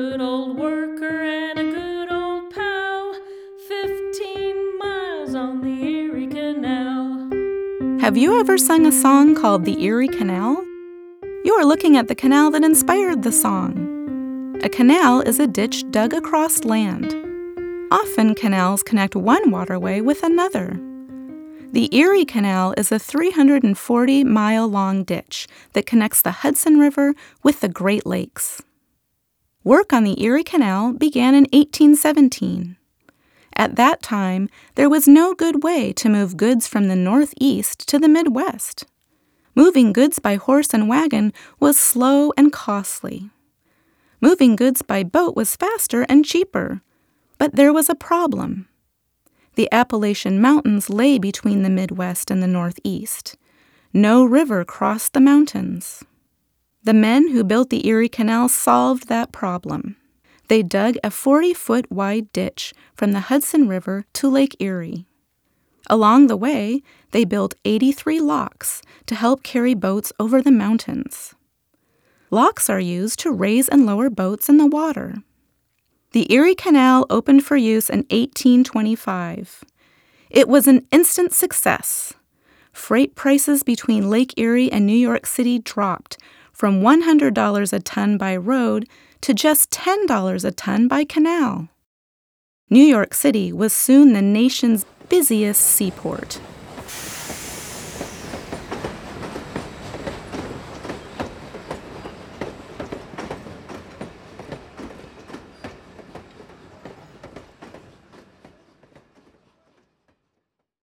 good old worker and a good old pal, 15 miles on the Erie Canal. Have you ever sung a song called the Erie Canal? You are looking at the canal that inspired the song. A canal is a ditch dug across land. Often canals connect one waterway with another. The Erie Canal is a 340-mile-long ditch that connects the Hudson River with the Great Lakes. Work on the Erie Canal began in 1817. At that time, there was no good way to move goods from the Northeast to the Midwest. Moving goods by horse and wagon was slow and costly. Moving goods by boat was faster and cheaper, but there was a problem. The Appalachian Mountains lay between the Midwest and the Northeast. No river crossed the mountains. The men who built the Erie Canal solved that problem. They dug a 40-foot wide ditch from the Hudson River to Lake Erie. Along the way, they built 83 locks to help carry boats over the mountains. Locks are used to raise and lower boats in the water. The Erie Canal opened for use in 1825. It was an instant success. Freight prices between Lake Erie and New York City dropped from $100 a ton by road to just $10 a ton by canal. New York City was soon the nation's busiest seaport.